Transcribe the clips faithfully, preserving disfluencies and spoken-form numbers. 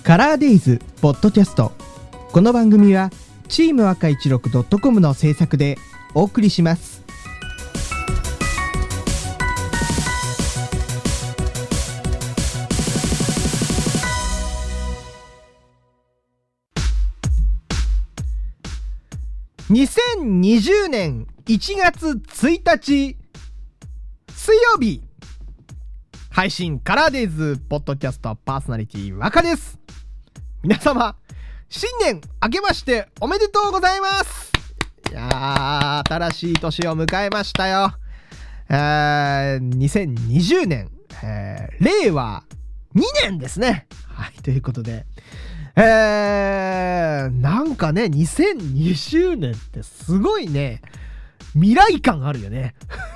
カラーデイズポッドキャスト。この番組はチーム赤いちろくドットコムの制作でお送りします。にせんにじゅうねんいちがつついたち水曜日配信カラーデイズポッドキャストパーソナリティ若です。皆様新年明けましておめでとうございます。いやー、新しい年を迎えましたよ。えー、にせんにじゅうねん、えー、れいわにねんですね。はい、ということでえー、なんかねにせんにじゅうねんってすごいね未来感あるよね。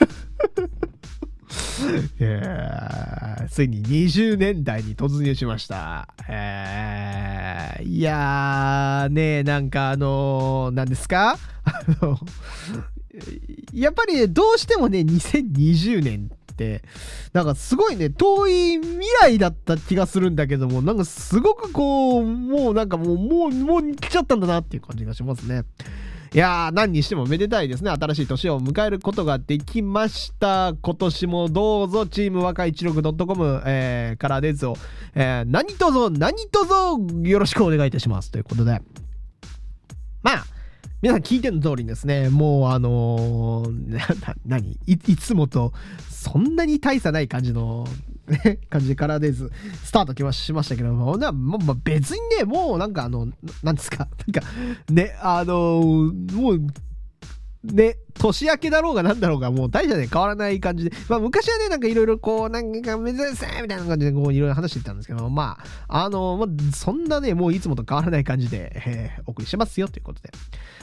いやついににじゅうねんだいに突入しました。えー、いやーねなんかあのー、何ですかあのやっぱりねどうしてもねにせんにじゅうねんってなんかすごいね遠い未来だった気がするんだけども、なんかすごくこうもうなんかもうもうもう来ちゃったんだなっていう感じがしますね。いやー何にしてもめでたいですね。新しい年を迎えることができました。今年もどうぞチーム若いちろくドットコム、えー、カラーデイズを、えー、何卒何卒よろしくお願いいたしますということで、まあ皆さん聞いての通りですね、もうあのー、な何 い, いつもとそんなに大差ない感じのね感じでカラーデイズスタートきましましたけども、な、まま別にねもうなんかあのなんですかなんかねあのー、もうね年明けだろうがなんだろうがもう大差で変わらない感じで、まあ昔はねなんかいろいろこうなんか珍しいみたいな感じでこういろいろ話してたんですけど、まああのー、まあそんなねもういつもと変わらない感じで、えー、お送りしてますよということで、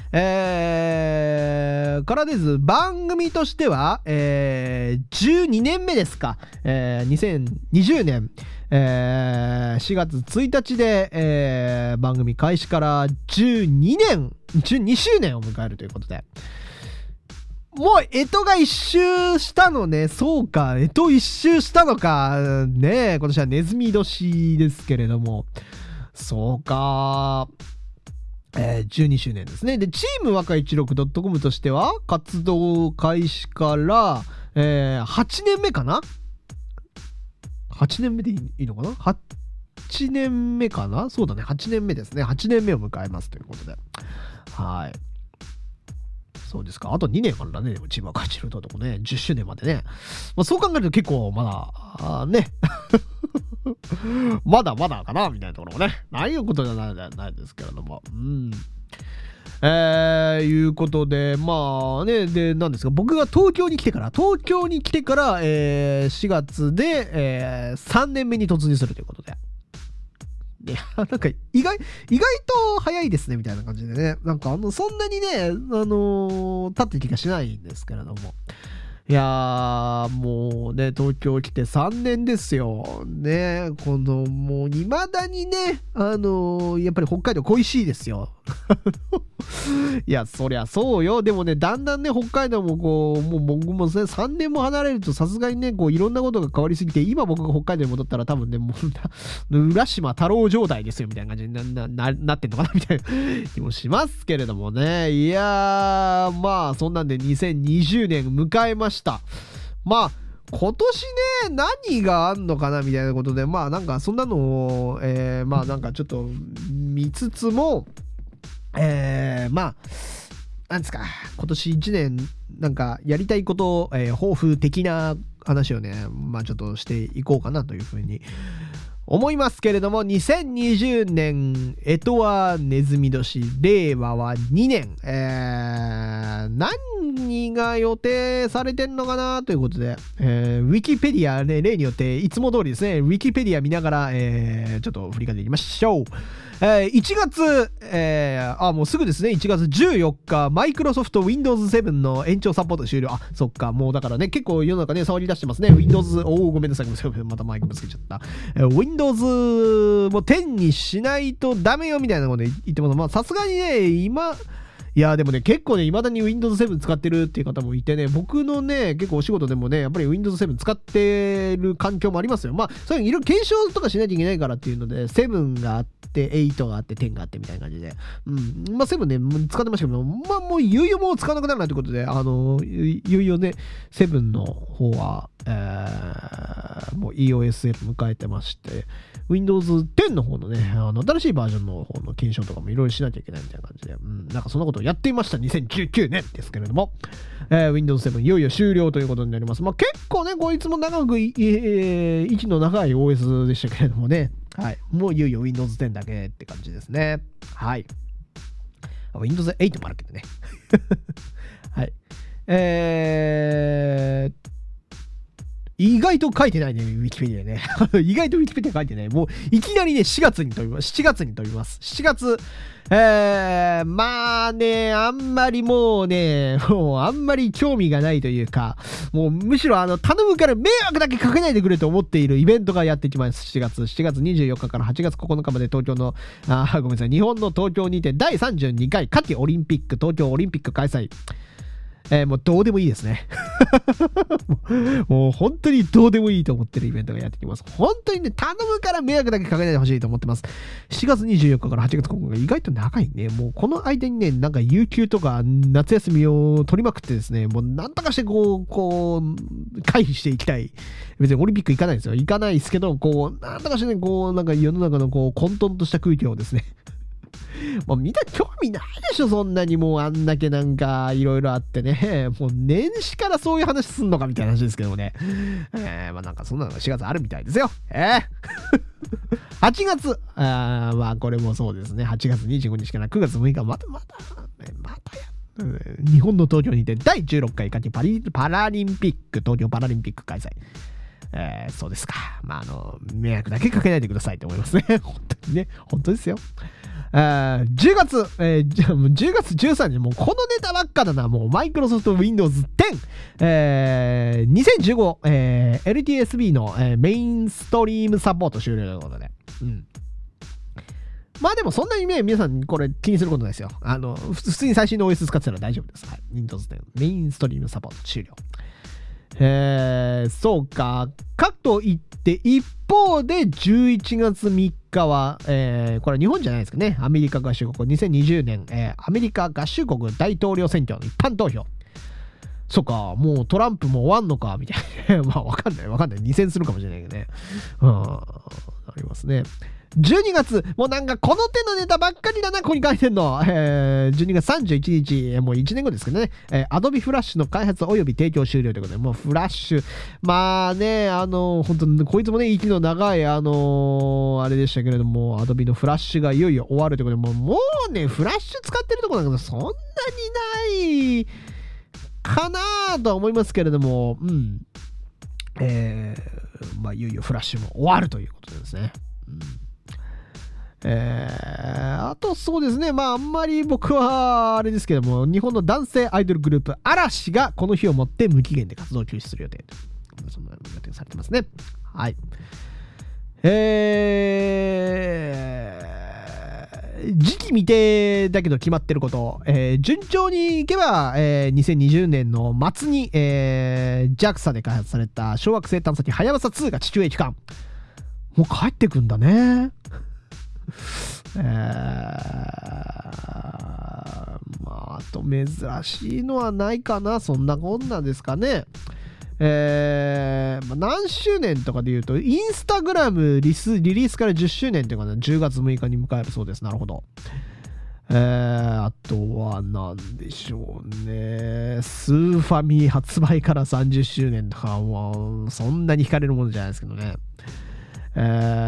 えー、カラーデイズ番組としては、えー、じゅうにねんめですか、えー、にせんにじゅうねん、えー、しがつついたちで、えー、番組開始からじゅうにねんじゅうにしゅうねんを迎えるということで、もう干支が一周したのね。そうか、干支一周したのかね。今年はネズミ年ですけれども、そうか、えー、じゅうにしゅうねんですね。でチーム若いちろくドットコムとしては活動開始から、えー、はちねんめかなはちねんめでいいのかな ?はち 年目かな。そうだね、はちねんめですね。はちねんめを迎えますということで、はい、そうですか。あとにねんからね、チームは勝ちるとこね、じゅっしゅうねんまでね。まあ、そう考えると結構まだ、あね。まだまだかなみたいなところもね、ないいうことじゃない、ないですけれども。うん。えー、いうことで、まあね、で、なんですか、僕が東京に来てから、東京に来てから、えー、しがつで、えー、さんねんめに突入するということで。いやなんか意外意外と早いですねみたいな感じでね、なんかあのそんなにねあのー、経ってる気がしないんですけれども、いやーもうね東京来てさんねんですよね。このもう未だにねあのー、やっぱり北海道恋しいですよ。いやそりゃそうよ。でもねだんだんね北海道もこうもう僕もねさんねんも離れるとさすがにねこういろんなことが変わりすぎて、今僕が北海道に戻ったら多分ねもう浦島太郎状態ですよみたいな感じに な, な, なってんのかなみたいな気もしますけれどもね。いやーまあそんなんでにせんにじゅうねん迎えました。まあ今年ね何があんのかなみたいなことで、まあなんかそんなのを、えー、まあなんかちょっと見つつも、えー、まあなんですか今年いちねんなんかやりたいこと、えー、抱負的な話をねまあちょっとしていこうかなというふうに思いますけれども、にせんにじゅうねん干支はネズミ年、令和はにねん、えー、何が予定されてんのかなということで、えー、ウィキペディアね例によっていつも通りですねウィキペディア見ながら、えー、ちょっと振り返っていきましょう。えー、いちがつ、えー、あもうすぐですねいちがつじゅうよっかマイクロソフト ウィンドウズセブン の延長サポート終了。あそっかもうだからね結構世の中ね触り出してますね Windows。 おおごめんなさいまたマイクぶつけちゃった、えー、Windows もじゅうにしないとダメよみたいなこと言ってます。まあさすがにね今いやでもね結構ね未だに ウィンドウズセブン 使ってるっていう方もいてね、僕のね結構お仕事でもねやっぱり ウィンドウズセブン 使ってる環境もありますよ。まあそういういろいろ検証とかしないといけないからっていうのでセブンがあってエイトがあってテンがあってみたいな感じで、うんまあセブンね使ってましたけど、まあもういよいよもう使わなくなるなということで、あのいよいよねセブンの方は、えー、もう イーオーエスエル 迎えてまして、ウィンドウズテンの方のね、あの新しいバージョンの方の検証とかもいろいろしなきゃいけないみたいな感じで、うん、なんかそんなことをやっていましたにせんじゅうきゅうねんですけれども、えー、ウィンドウズセブン いよいよ終了ということになります。まあ結構ね、こいつも長く、えー、息の長い オーエス でしたけれどもね、はい、もういよいよ ウィンドウズテンだけって感じですね。はい。ウィンドウズエイトもあるけどね。はい。えー、意外と書いてないね、ウィキペディアね。意外とウィキペディア書いてない。もう、いきなりね、しがつに飛びます。しちがつに飛びます。しちがつ、えー、まあね、あんまりもうね、もうあんまり興味がないというか、もうむしろあの、頼むから迷惑だけかけないでくれと思っているイベントがやってきます。しちがつ。しちがつにじゅうよっかからはちがつここのかまで東京の、あ、ごめんなさい、日本の東京にてだいさんじゅうにかい夏季オリンピック、東京オリンピック開催。えー、もうどうでもいいですね。もう本当にどうでもいいと思ってるイベントがやってきます。本当にね、頼むから迷惑だけかけないでほしいと思ってます。しちがつにじゅうよっかからはちがつここが意外と長いね。もうこの間にね、なんか有給とか夏休みを取りまくってですね、もうなんとかしてこう、こう、回避していきたい。別にオリンピック行かないんですよ。行かないですけど、こう、なんとかしてね、こう、なんか世の中のこう、混沌とした空気をですね、もうみんな興味ないでしょ、そんなにもうあんだけなんかいろいろあってね、もう年始からそういう話すんのかみたいな話ですけどもね、えー、まあなんかそんなのがしがつあるみたいですよ。えー、はちがつ、あまあこれもそうですね、はちがつにじゅうごにちからくがつむいか、またまた、またや、日本の東京にてだいじゅうろっかい夏季パリパラリンピック、東京パラリンピック開催。えー、そうですか。まあ、あの、迷惑だけかけないでくださいと思いますね。本当にね、本当ですよ。じゅうがつ、えー、じゅうがつじゅうさんにち、もうこのネタばっかだな、もうマイクロソフト ウィンドウズテン、えー、にせんじゅうご、えー、エルティーエスビー の、えー、メインストリームサポート終了ということで。うん。まあでもそんなにね、皆さんこれ気にすることないですよ。あの、普通に最新の オーエス 使ってたら大丈夫です。はい。ウィンドウズテン メインストリームサポート終了。えー、そうか。かといって一方でじゅういちがつみっかは、えー、これは日本じゃないですかね。アメリカ合衆国にせんにじゅうねん、えー、アメリカ合衆国大統領選挙の一般投票。そっか、もうトランプも終わんのかみたいな。まあわかんないわかんない。に戦するかもしれないけどね。うん、ありますね。じゅうにがつ、もうなんかこの手のネタばっかりだな、ここに書いてんの。えー、じゅうにがつさんじゅういちにち、もういちねんごですけどね、えー、Adobe Flash の開発及び提供終了ということで、もうフラッシュ、まあね、あの、本当にこいつもね、息の長い、あのー、あれでしたけれども、Adobe のフラッシュがいよいよ終わるということで、もうもうね、フラッシュ使ってるところなんかそんなにないかなとは思いますけれども、うん。えー、まあいよいよフラッシュも終わるということですね。うんえー、あとそうですね、まああんまり僕はあれですけども、日本の男性アイドルグループ嵐がこの日をもって無期限で活動休止する予定と、そんな予定されてますね。はい。えー、時期未定だけど決まってること、えー、順調にいけば、えー、にせんにじゅうねんの末に、えー、ジャクサ で開発された小惑星探査機はやぶさツーが地球へ帰還。もう帰ってくんだね。えー、まあ、あと珍しいのはないかな。そんなこんなんですかね。えー、まあ、何周年とかで言うと、インスタグラムリスリリースからじゅっしゅうねんというかな、じゅうがつむいかに迎えるそうです。なるほど。えー、あとは何でしょうね。スーファミ発売からさんじゅっしゅうねんとかは、そんなに惹かれるものじゃないですけどね。えー、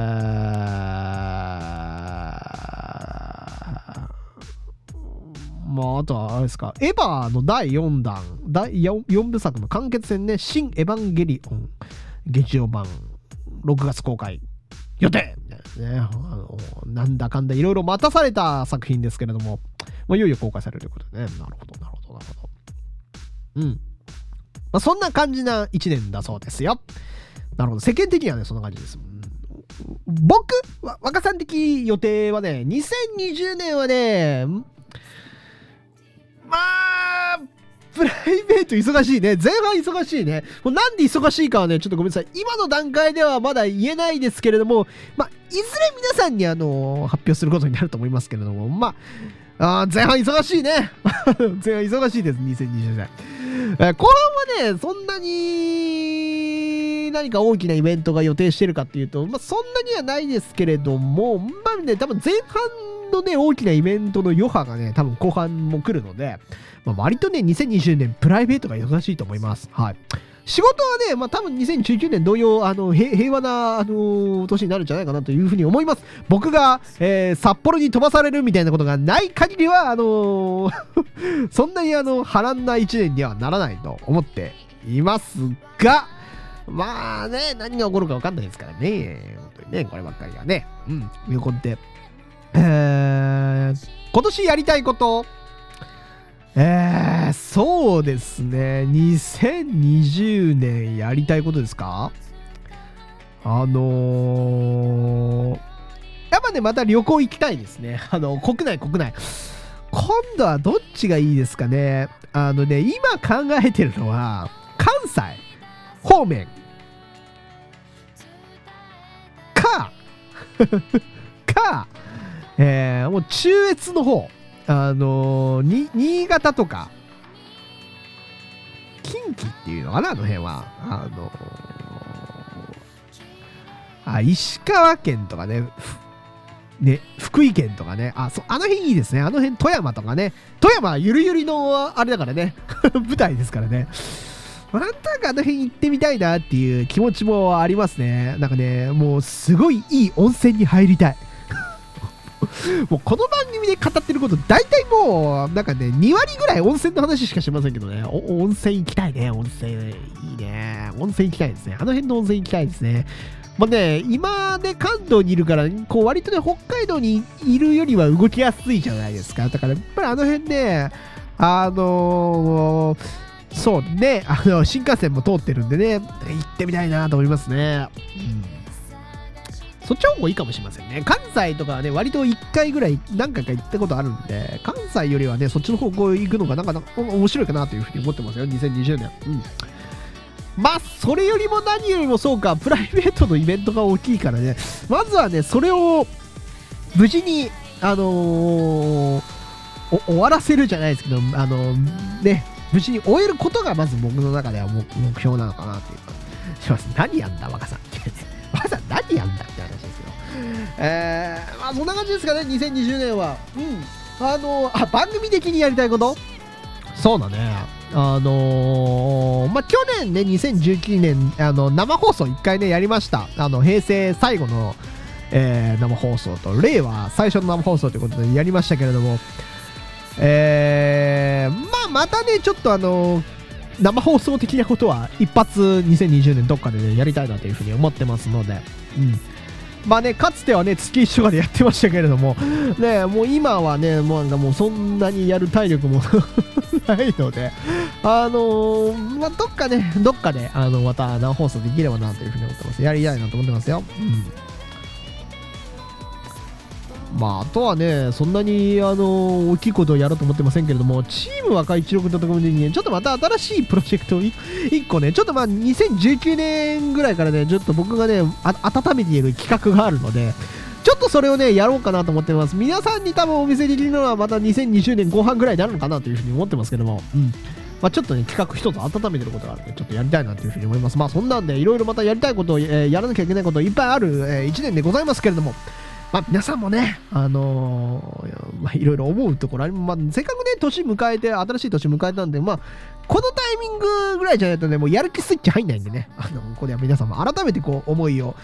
まあ、あとはあれですか、エヴァのだいよんだん、だいよんぶさくの完結編ね、新エヴァンゲリオン劇場版ろくがつ公開予定みたいなね、あのなんだかんだいろいろ待たされた作品ですけれども、まあ、いよいよ公開されるということでね。なるほどなるほどなるほど。うん、まあ、そんな感じないちねんだそうですよ。なるほど。世間的にはねそんな感じです。僕若さん的予定はね、にせんにじゅうねんはね、 まあ、プライベート忙しいね。前半忙しいね。もうなんで忙しいかはね、ちょっとごめんなさい。今の段階ではまだ言えないですけれども、まあ、いずれ皆さんにあの、発表することになると思いますけれども、まあ、あ前半忙しいね。前半忙しいです、にせんにじゅうねん。えー、後半はね、そんなに何か大きなイベントが予定してるかっていうと、まあ、そんなにはないですけれども、まあね、多分前半のね、大きなイベントの余波がね、多分後半も来るので、まあ、割とね、にせんにじゅうねんプライベートが忙しいと思います。はい。仕事はね、まあ多分にせんじゅうきゅうねん同様、あの、平和な、あのー、年になるんじゃないかなというふうに思います。僕が、えー、札幌に飛ばされるみたいなことがない限りは、あのー、そんなにあの、波乱な一年にはならないと思っていますが、まあね、何が起こるか分かんないですからね。本当にね、こればっかりはね。うん、いうことで、えー、今年やりたいこと、えー、そうですね。にせんにじゅうねんやりたいことですか？あのー、やっぱね、また旅行行きたいですね。あの、国内、国内。今度はどっちがいいですかね。あのね、今考えてるのは、関西方面か、か、えー、もう中越の方。あのー、に、新潟とか、近畿っていうのかな、あの辺は。あのー、あ、石川県とかね、ね、福井県とかね、あ、そ、あの辺いいですね。あの辺、富山とかね。富山はゆるゆりの、あれだからね、舞台ですからね。なんとなくあの辺行ってみたいなっていう気持ちもありますね。なんかね、もうすごいいい温泉に入りたい。もうこの番組で語ってること大体もうなんかねに割ぐらい温泉の話しかしませんけどね。お温泉行きたいね。温泉いいね。温泉行きたいですね。あの辺の温泉行きたいですね。まあね、今ね関東にいるからこう割とね北海道にいるよりは動きやすいじゃないですか。だからやっぱりあの辺ね、あのー、そうね、あの新幹線も通ってるんでね、行ってみたいなと思いますね。うん、そっちの方がいいかもしれませんね。関西とかはね、割といっかいぐらい何回か行ったことあるんで、関西よりはね、そっちの方向行くのがなんかな面白いかなというふうに思ってますよ、にせんにじゅうねん。うん。まあ、それよりも何よりもそうか、プライベートのイベントが大きいからね、まずはね、それを無事に、あのー、終わらせるじゃないですけど、あのー、ね、無事に終えることがまず僕の中では目標なのかなという感じします。何やんだ、若さんって。若さん何やんだって話ですよ。えー、まあそんな感じですかね、にせんにじゅうねんは。うん。あのー、あ、番組的にやりたいこと？そうだね。あのー、まあ去年ね、にせんじゅうきゅうねん、あの、生放送いっかいね、やりました。あの、平成最後の、えー、生放送と、令和最初の生放送ということでやりましたけれども、えー、まあまたね、ちょっとあのー、生放送的なことは一発にせんにじゅうねんどっかでね、やりたいなというふうに思ってますので、うん。まあね、かつてはね、月一とかでやってましたけれども、ね、もう今はね、もうなんかもうそんなにやる体力もないので、あのー、まあどっかね、どっかで、あの、また生放送できればなというふうに思ってます。やりたいなと思ってますよ。うん。まあ、あとはね、そんなに、あの、大きいことをやろうと思ってませんけれども、チーム若一六とともにね、ちょっとまた新しいプロジェクトをいっこね、ちょっとまあ、にせんじゅうきゅうねんぐらいからね、ちょっと僕がね、あ温めている企画があるので、ちょっとそれをね、やろうかなと思ってます。皆さんに多分お見せできるのはまたにせんにじゅうねんご半ぐらいになるのかなというふうに思ってますけども、うん。まあ、ちょっとね、企画一つ温めてることがあるので、ちょっとやりたいなというふうに思います。まあ、そんなんで、いろいろまたやりたいことを、えー、やらなきゃいけないこといっぱいある、えー、いちねんでございますけれども、まあ、皆さんもね、あのー、まあ、いろいろ思うところあり、まあ、せっかくね、年迎えて、新しい年迎えたんで、まあ、このタイミングぐらいじゃないとね、もうやる気スイッチ入んないんでね、あの、ここでは皆さんも改めてこう、思いを、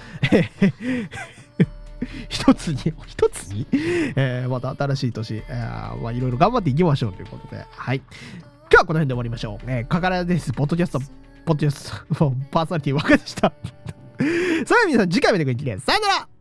一つに、一つに、えー、また新しい年、えー、まあ、いろいろ頑張っていきましょうということで、はい。今日はこの辺で終わりましょう。えー、かからです。ポッドキャスト、ポッドキャスト、パーソナリティ若でした。それでは皆さん、次回までごきげん、さよなら。